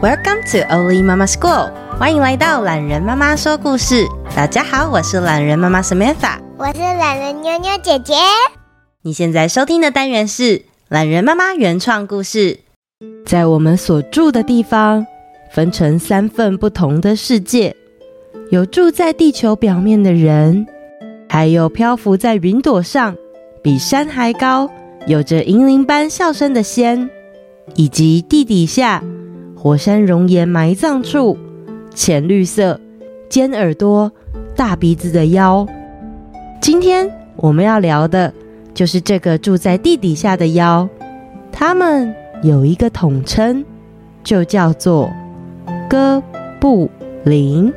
Welcome to Oli Mama School， 欢迎来到懒人妈妈说故事。大家好，我是懒人妈妈 Samantha， 我是懒人妞妞姐姐。 你现在收听的单元是懒人妈妈原创故事。在我们所住的地方，分成3份不同的世界，有住在地球表面的人，还有漂浮在云朵上，比山还高，有着银铃般笑声的仙，以及地底下火山熔岩埋葬处，浅绿色、尖耳朵、大鼻子的妖。今天我们要聊的就是这个住在地底下的妖，他们有一个统称，就叫做哥布林。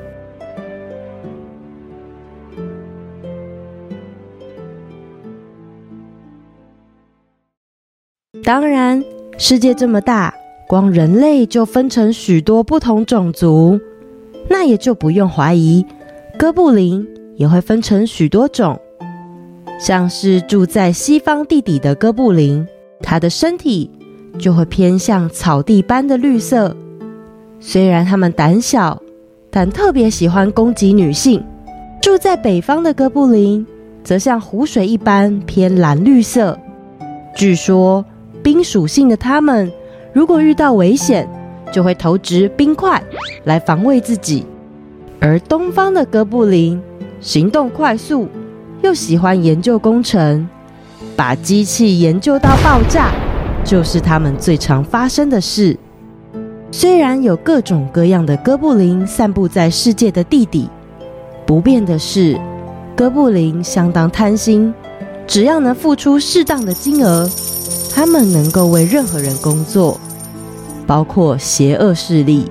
当然，世界这么大，光人类就分成许多不同种族，那也就不用怀疑，哥布林也会分成许多种。像是住在西方地底的哥布林，他的身体就会偏向草地般的绿色。虽然他们胆小，但特别喜欢攻击女性。住在北方的哥布林，则像湖水一般偏蓝绿色。据说冰属性的他们，如果遇到危险，就会投掷冰块来防卫自己。而东方的哥布林行动快速，又喜欢研究工程，把机器研究到爆炸，就是他们最常发生的事。虽然有各种各样的哥布林散布在世界的地底，不变的是，哥布林相当贪心，只要能付出适当的金额，他们能够为任何人工作，包括邪恶势力。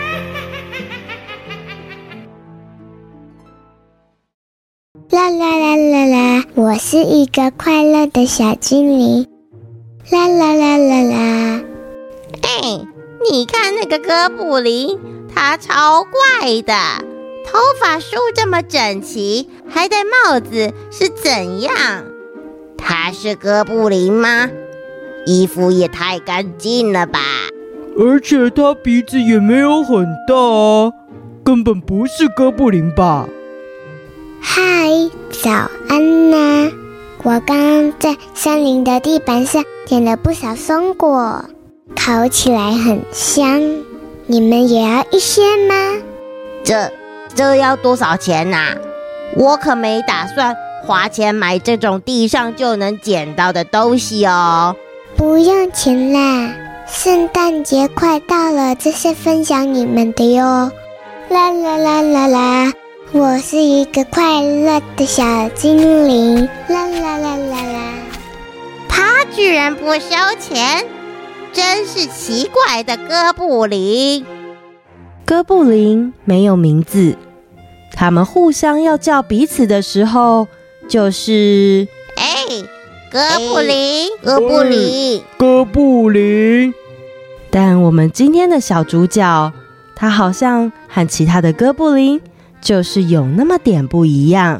啦啦啦啦啦，我是一个快乐的小精灵。啦啦啦啦啦。 你看那个哥布林，他超怪的，头发梳这么整齐，还戴帽子，是怎样？他是哥布林吗？衣服也太干净了吧！ 而且他鼻子也没有很大啊，根本不是哥布林吧？ 嗨，早安呐！我刚刚在森林的地板上捡了不少松果，烤起来很香。你们也要一些吗？ 这要多少钱啊？我可没打算花钱买这种地上就能捡到的东西哦。 不用钱啦，圣诞节快到了，这是分享你们的哟。啦啦啦啦啦，我是一个快乐的小精灵。啦啦啦啦啦， 他居然不收钱，真是奇怪的哥布林。 哥布林没有名字，他们互相要叫彼此的时候，就是哥布林，哥布林， 哥布林。 但我们今天的小主角，他好像和其他的哥布林就是有那么点不一样。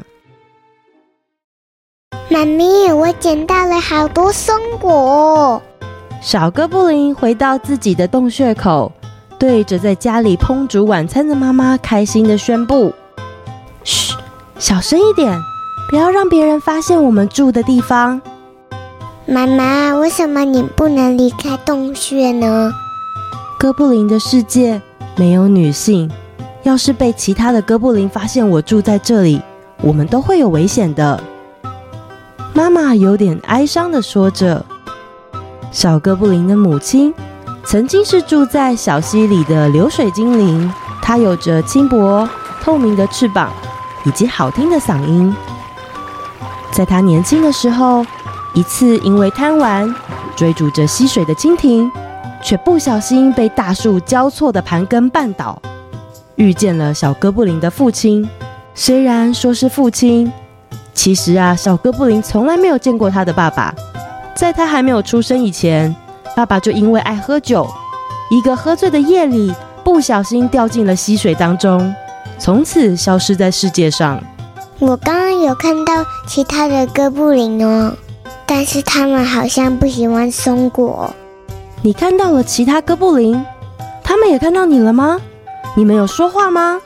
妈咪，我捡到了好多松果。 小哥布林回到自己的洞穴口，对着在家里烹煮晚餐的妈妈开心地宣布：嘘，小声一点，不要让别人发现我们住的地方。 妈妈，为什么你不能离开洞穴呢？ 哥布林的世界没有女性，要是被其他的哥布林发现我住在这里，我们都会有危险的。妈妈有点哀伤地说着。小哥布林的母亲曾经是住在小溪里的流水精灵，她有着轻薄透明的翅膀以及好听的嗓音。在她年轻的时候，一次因为贪玩追逐着溪水的蜻蜓，却不小心被大树交错的盘根绊倒，遇见了小哥布林的父亲。虽然说是父亲，其实小哥布林从来没有见过他的爸爸。在他还没有出生以前，爸爸就因为爱喝酒，一个喝醉的夜里，不小心掉进了溪水当中，从此消失在世界上。 我刚刚有看到其他的哥布林哦，但是他们好像不喜欢松果。 你看到了其他哥布林？他他们也看到你了吗？你们有说话吗？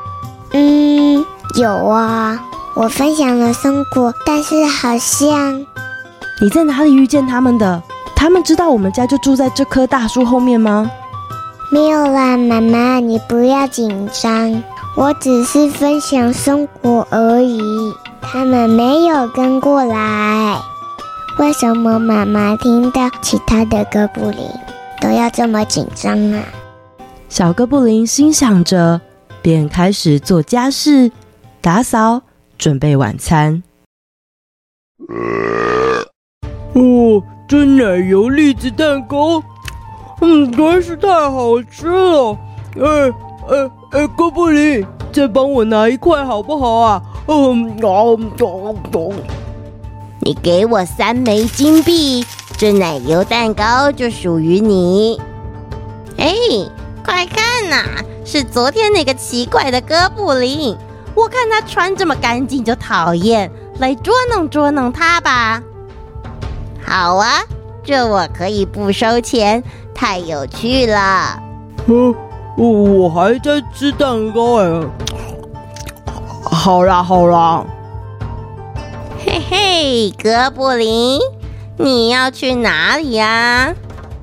有啊，我分享了松果，但是好像…… 你在哪里遇见他们的？他们知道我们家就住在这棵大树后面吗？ 没有啦，妈妈，你不要紧张，我只是分享松果而已，他们没有跟过来。为什么妈妈听到其他的哥布林都要这么紧张啊？ 小哥布林心想着，便开始做家事、打扫、准备晚餐。 真奶油栗子蛋糕，真是太好吃了。哥布林，再帮我拿一块好不好啊？ 你给我3枚金币，这奶油蛋糕就属于你。快看呐，是昨天那个奇怪的哥布林，我看他穿这么干净就讨厌，来捉弄他吧。好啊，这我可以不收钱，太有趣了。 我还在吃蛋糕哎。好啦。 嘿嘿，哥布林，你要去哪里呀？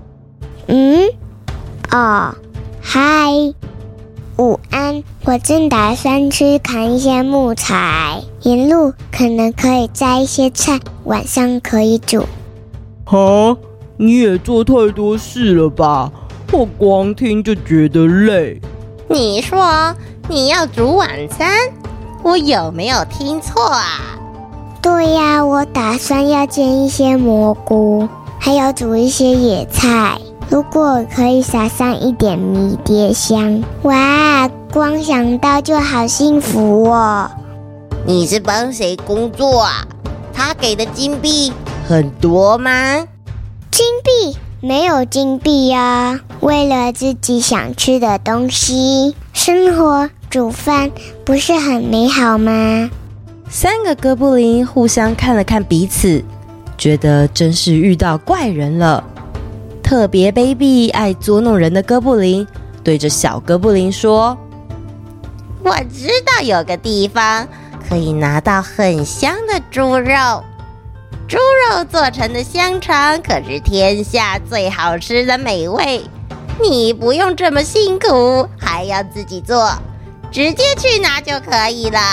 嗨，午安，我正打算去砍一些木材，沿路可能可以摘一些菜，晚上可以煮。 你也做太多事了吧？我光听就觉得累。 你说你要煮晚餐？我有没有听错啊？ 对呀，我打算要煎一些蘑菇，还有煮一些野菜。如果可以撒上一点迷迭香，哇，光想到就好幸福哦。 你是帮谁工作啊？他给的金币很多吗？ 金币？没有金币啊，为了自己想吃的东西，生活煮饭不是很美好吗 ？3个哥布林互相看了看彼此，觉得真是遇到怪人了。特别卑鄙、爱捉弄人的哥布林对着小哥布林说：“ 我知道有个地方可以拿到很香的猪肉，猪肉做成的香肠可是天下最好吃的美味。你不用这么辛苦，还要自己做，直接去拿就可以了。”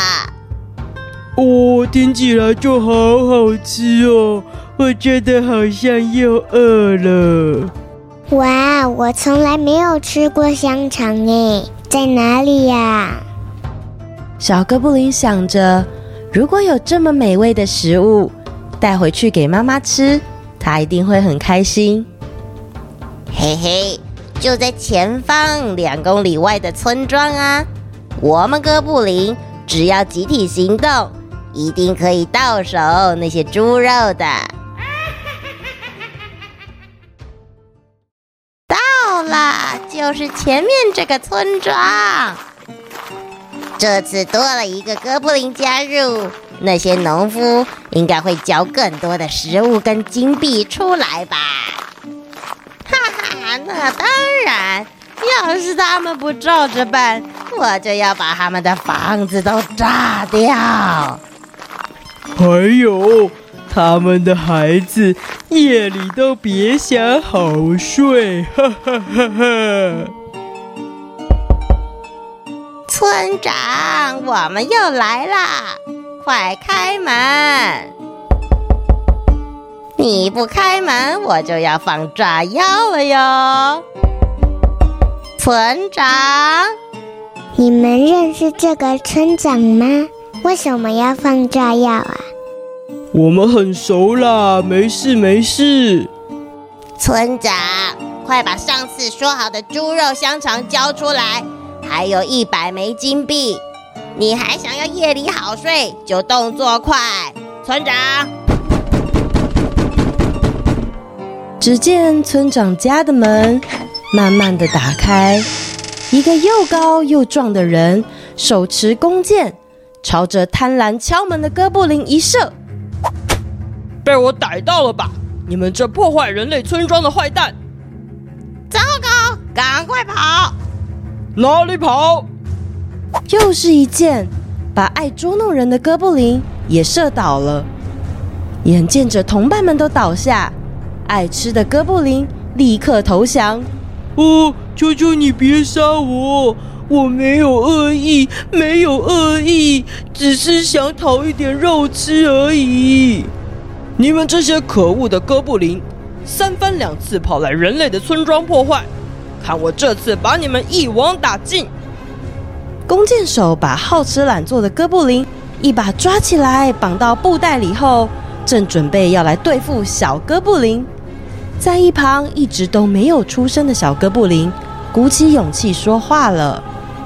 听起来就好好吃哦，我觉得好像又饿了。 哇，我从来没有吃过香肠耶，在哪里呀？ 小哥布林想着，如果有这么美味的食物带回去给妈妈吃，她一定会很开心。 嘿嘿，就在前方2公里外的村庄啊，我们哥布林只要集体行动，一定可以到手那些猪肉的。到了，就是前面这个村庄。这次多了一个哥布林加入，那些农夫应该会交更多的食物跟金币出来吧。哈哈，那当然，要是他们不照着办，我就要把他们的房子都炸掉。 还有他们的孩子夜里都别想好睡，哈哈哈哈。 村长，我们又来啦，快开门！你不开门，我就要放炸药了哟。村长， 你们认识这个村长吗？为什么要放炸药啊？ 我们很熟啦，没事。 村长，快把上次说好的猪肉香肠交出来，还有100枚金币。你还想要夜里好睡，就动作快，村长。 只见村长家的门慢慢的打开，一个又高又壮的人手持弓箭，朝着贪婪敲门的哥布林一射。 被我逮到了吧！你们这破坏人类村庄的坏蛋！ 糟糕， 赶快跑！ 哪里跑？ 又是一箭，把爱捉弄人的哥布林也射倒了。眼见着同伴们都倒下，爱吃的哥布林立刻投降。 求求你别杀我，我没有恶意，没有恶意，只是想讨一点肉吃而已。你们这些可恶的哥布林，三番两次跑来人类的村庄破坏，看我这次把你们一网打尽！ 弓箭手把好吃懒做的哥布林一把抓起来，绑到布袋里后，正准备要来对付小哥布林。在一旁一直都没有出声的小哥布林鼓起勇气说话了：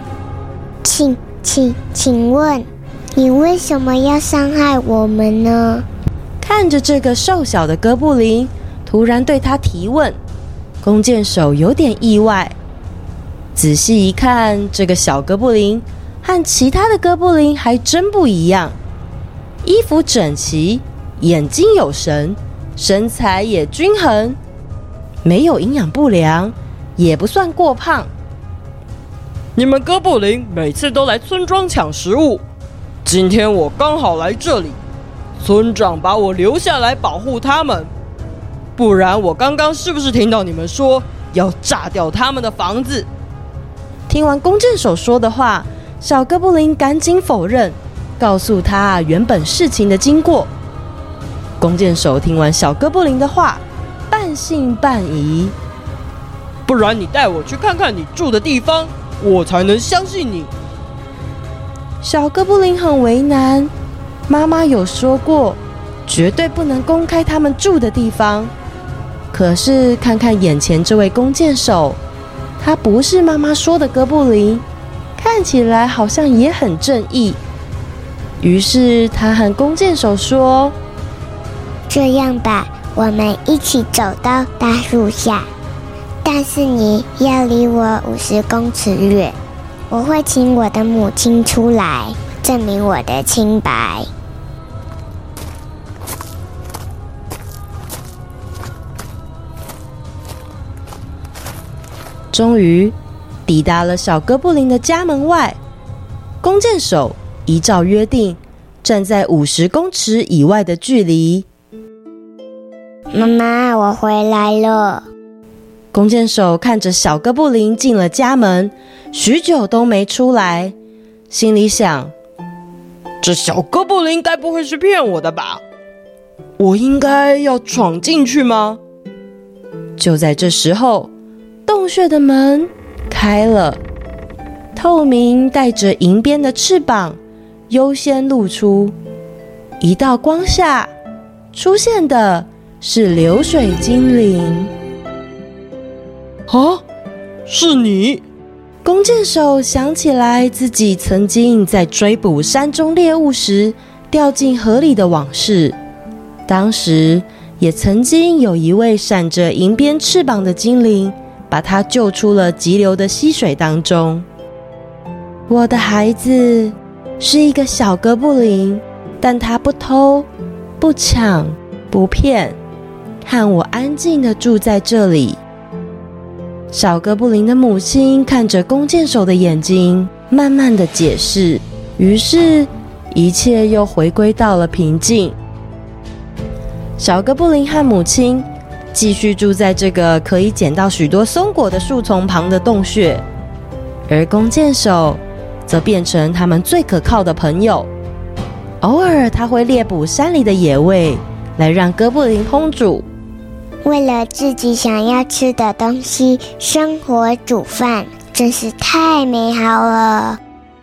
请问，你为什么要伤害我们呢？ 看着这个瘦小的哥布林突然对他提问，弓箭手有点意外。仔细一看，这个小哥布林和其他的哥布林还真不一样，衣服整齐，眼睛有神，身材也均衡，没有营养不良，也不算过胖。 你们哥布林每次都来村庄抢食物，今天我刚好来这里，村长把我留下来保护他们，不然我刚刚是不是听到你们说要炸掉他们的房子？ 听完弓箭手说的话，小哥布林赶紧否认，告诉他原本事情的经过。弓箭手听完小哥布林的话，半信半疑。 不然你带我去看看你住的地方，我才能相信你。 小哥布林很为难，妈妈有说过，绝对不能公开他们住的地方。可是看看眼前这位弓箭手，他不是妈妈说的哥布林，看起来好像也很正义。于是他和弓箭手说： 这样吧，我们一起走到大树下，但是你要离我50公尺远。我会请我的母亲出来，证明我的清白。 终于抵达了小哥布林的家门外，弓箭手依照约定站在50公尺以外的距离。 妈妈，我回来了。 弓箭手看着小哥布林进了家门，许久都没出来，心里想： 这小哥布林该不会是骗我的吧？我应该要闯进去吗？ 就在这时候，洞穴的门开了，透明带着银边的翅膀优先露出。一道光下，出现的是流水精灵。 啊，是你！ 弓箭手想起来自己曾经在追捕山中猎物时掉进河里的往事，当时也曾经有一位闪着银边翅膀的精灵把他救出了急流的溪水当中。我的孩子是一个小哥布林，但他不偷、不抢、不骗，和我安静地住在这里。小哥布林的母亲看着弓箭手的眼睛，慢慢地解释，于是一切又回归到了平静。小哥布林和母亲继续住在这个可以捡到许多松果的树丛旁的洞穴，而弓箭手则变成他们最可靠的朋友。偶尔他会猎捕山里的野味来让哥布林烹煮。 为了自己想要吃的东西生火煮饭，真是太美好了。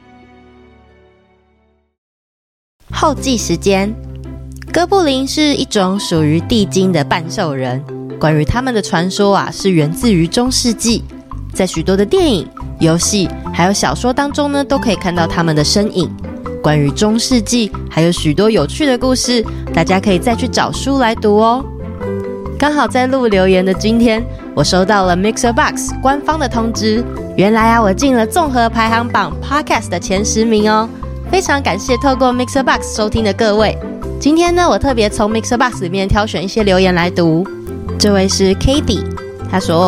后记时间，哥布林是一种属于地精的半兽人。关于他们的传说是源自于中世纪，在许多的电影、游戏还有小说当中呢，都可以看到他们的身影。关于中世纪还有许多有趣的故事，大家可以再去找书来读哦。刚好在录留言的今天，我收到了 MixerBox 官方的通知，原来我进了综合排行榜 Podcast 的前10名哦，非常感谢透过 MixerBox 收听的各位。今天呢，我特别从 MixerBox 里面挑选一些留言来读。这位是 Katie， 他说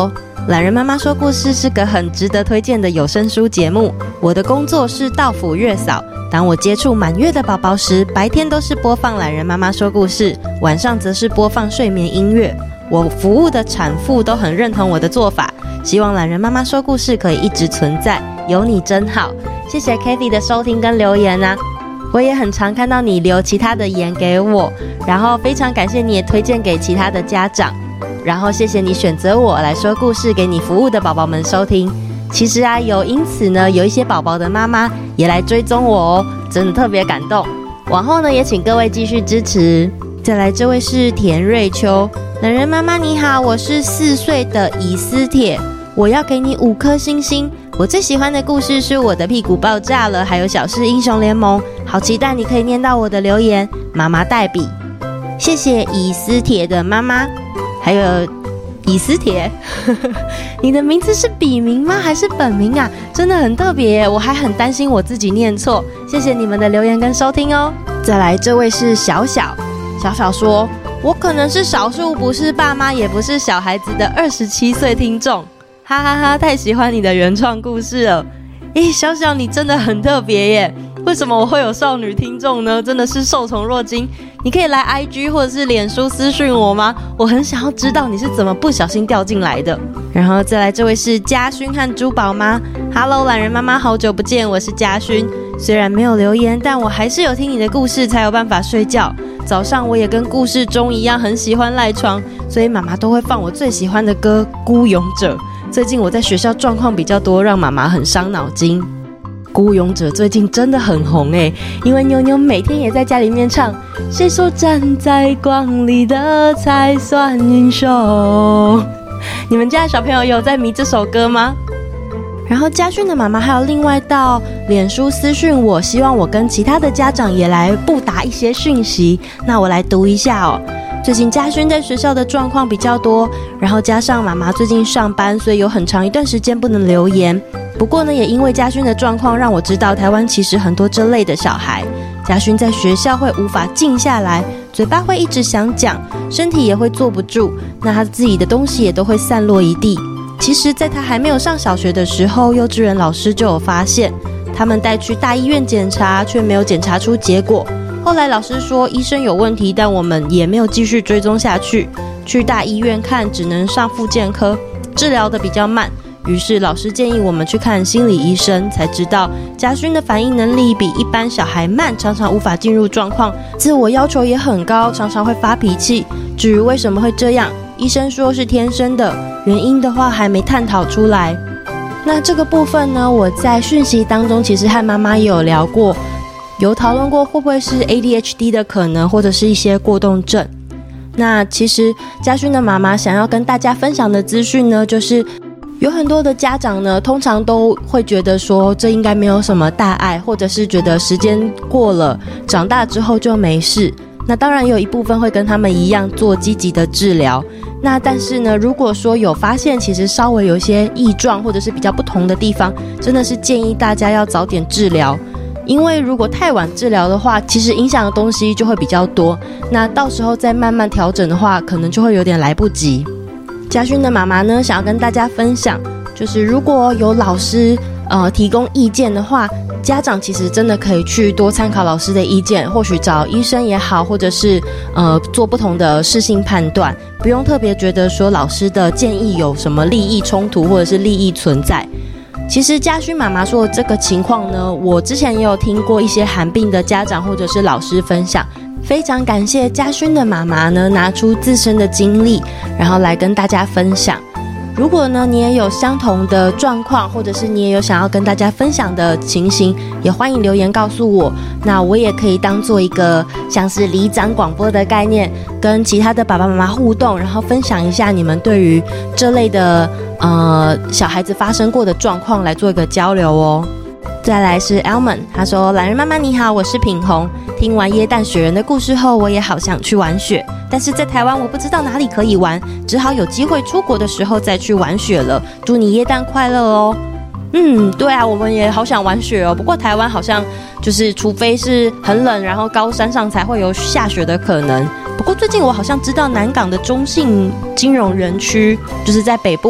懒人妈妈说故事是个很值得推荐的有声书节目。我的工作是到府月嫂，当我接触满月的宝宝时，白天都是播放懒人妈妈说故事，晚上则是播放睡眠音乐。我服务的产妇都很认同我的做法，希望懒人妈妈说故事可以一直存在，有你真好。谢谢 Kathy 的收听跟留言啊，我也很常看到你留其他的言给我，然后非常感谢你也推荐给其他的家长，然后谢谢你选择我来说故事给你服务的宝宝们收听。其实啊，因此呢，有一些宝宝的妈妈也来追踪我哦，真的特别感动。往后呢，也请各位继续支持。再来，这位是田瑞秋，懒人妈妈你好，我是4岁的以斯帖，我要给你5颗星星。我最喜欢的故事是我的屁股爆炸了，还有小事英雄联盟，好期待你可以念到我的留言。妈妈代笔，谢谢以斯帖的妈妈，还有以斯帖，你的名字是笔名吗？还是本名啊？真的很特别耶，我还很担心我自己念错。谢谢你们的留言跟收听哦。再来，这位是小小，小小说，我可能是少数不是爸妈也不是小孩子的27岁听众。哈哈哈，太喜欢你的原创故事了！诶，小小你真的很特别耶！为什么我会有少女听众呢？真的是受宠若惊。你可以来 IG 或者是脸书私讯我吗？我很想要知道你是怎么不小心掉进来的。然后再来，这位是嘉勋和珠宝妈。Hello， 懒人妈妈，好久不见，我是嘉勋。虽然没有留言，但我还是有听你的故事才有办法睡觉。早上我也跟故事中一样很喜欢赖床，所以妈妈都会放我最喜欢的歌《孤勇者》。最近我在学校状况比较多，让妈妈很伤脑筋。孤勇者最近真的很红耶，因为妞妞每天也在家里面唱，谁说站在光里的才算英雄。你们家的小朋友有在迷这首歌吗？然后嘉勋的妈妈还有另外到脸书私讯我，希望我跟其他的家长也来布达一些讯息，那我来读一下哦。最近嘉勋在学校的状况比较多，然后加上妈妈最近上班，所以有很长一段时间不能留言。不过呢，也因为嘉勋的状况，让我知道台湾其实很多这类的小孩。嘉勋在学校会无法静下来，嘴巴会一直想讲，身体也会坐不住，那他自己的东西也都会散落一地。其实在他还没有上小学的时候，幼稚园老师就有发现，他们带去大医院检查，却没有检查出结果。后来老师说医生有问题，但我们也没有继续追踪下去。去大医院看，只能上复健科，治疗的比较慢。于是老师建议我们去看心理医生，才知道嘉勋的反应能力比一般小孩慢，常常无法进入状况，自我要求也很高，常常会发脾气。至于为什么会这样，医生说是天生的，原因的话还没探讨出来。那这个部分呢，我在讯息当中其实和妈妈也有聊过，有讨论过会不会是 ADHD 的可能，或者是一些过动症。那其实嘉勋的妈妈想要跟大家分享的资讯呢，就是有很多的家长呢，通常都会觉得说这应该没有什么大碍，或者是觉得时间过了，长大之后就没事。那当然也有一部分会跟他们一样做积极的治疗。那但是呢，如果说有发现其实稍微有一些异状，或者是比较不同的地方，真的是建议大家要早点治疗。因为如果太晚治疗的话，其实影响的东西就会比较多，那到时候再慢慢调整的话，可能就会有点来不及。嘉勋的妈妈呢，想要跟大家分享，就是如果有老师提供意见的话，家长其实真的可以去多参考老师的意见，或许找医生也好，或者是做不同的适性判断，不用特别觉得说老师的建议有什么利益冲突或者是利益存在。其实嘉勋妈妈说的这个情况呢，我之前也有听过一些罕病的家长或者是老师分享，非常感谢嘉勋的妈妈呢拿出自身的经历，然后来跟大家分享。如果呢你也有相同的状况，或者是你也有想要跟大家分享的情形，也欢迎留言告诉我，那我也可以当做一个像是里长广播的概念，跟其他的爸爸妈妈互动，然后分享一下你们对于这类的小孩子发生过的状况来做一个交流哦。再来是 Elman， 他说懒人妈妈你好，我是品红，听完耶诞雪人的故事后，我也好想去玩雪，但是在台湾我不知道哪里可以玩，只好有机会出国的时候再去玩雪了。祝你耶诞快乐哦。对啊，我们也好想玩雪哦，不过台湾好像就是除非是很冷，然后高山上才会有下雪的可能。不过最近我好像知道南港的中信金融园区，就是在北部，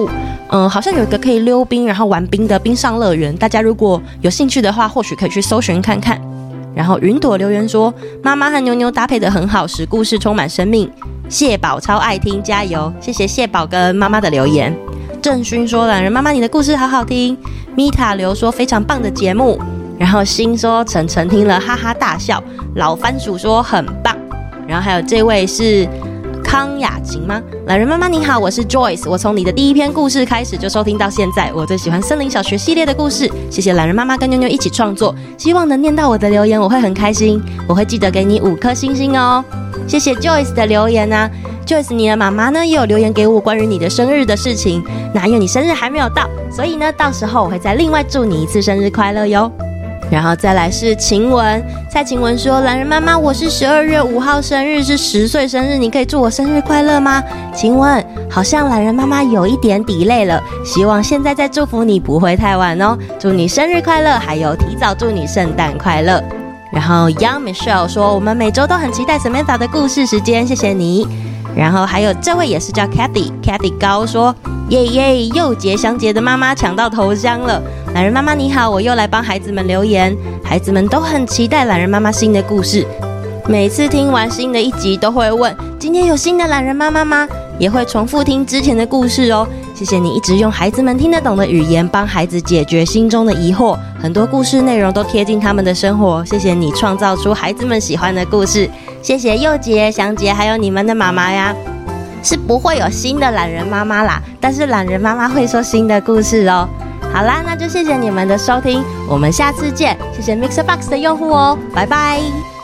好像有一个可以溜冰然后玩冰的冰上乐园，大家如果有兴趣的话，或许可以去搜寻看看。然后云朵留言说，妈妈和妞妞搭配得很好，使故事充满生命。谢宝超爱听，加油！谢谢谢宝跟妈妈的留言。郑勋说，懒人妈妈你的故事好好听。米塔留说，非常棒的节目。然后新说，晨晨听了哈哈大笑。老番薯说很棒。然后还有这位是康雅琴吗？懒人妈妈你好，我是 Joyce， 我从你的第一篇故事开始就收听到现在，我最喜欢森林小学系列的故事，谢谢懒人妈妈跟妞妞一起创作，希望能念到我的留言，我会很开心，我会记得给你5颗星星哦。谢谢 Joyce 的留言啊。 Joyce 你的妈妈呢也有留言给我关于你的生日的事情，那因为你生日还没有到，所以呢到时候我会再另外祝你一次生日快乐哟。然后再来是晴雯，蔡晴雯说，懒人妈妈我是12月5号生日，是10岁生日，你可以祝我生日快乐吗？晴雯，好像懒人妈妈有一点delay了，希望现在再祝福你不会太晚哦，祝你生日快乐，还有提早祝你圣诞快乐。然后 Young Michelle 说，我们每周都很期待 Samantha 的故事时间，谢谢你。然后还有这位也是叫 Cathy 高说，耶耶，又杰祥杰的妈妈抢到头香了。懒人妈妈你好，我又来帮孩子们留言，孩子们都很期待懒人妈妈新的故事，每次听完新的一集都会问，今天有新的懒人妈妈吗？也会重复听之前的故事哦。谢谢你一直用孩子们听得懂的语言帮孩子解决心中的疑惑，很多故事内容都贴近他们的生活，谢谢你创造出孩子们喜欢的故事。谢谢佑杰、祥杰还有你们的妈妈呀。是不会有新的懒人妈妈啦，但是懒人妈妈会说新的故事哦。好啦，那就谢谢你们的收听，我们下次见。谢谢 MixerBox 的用户哦，拜拜。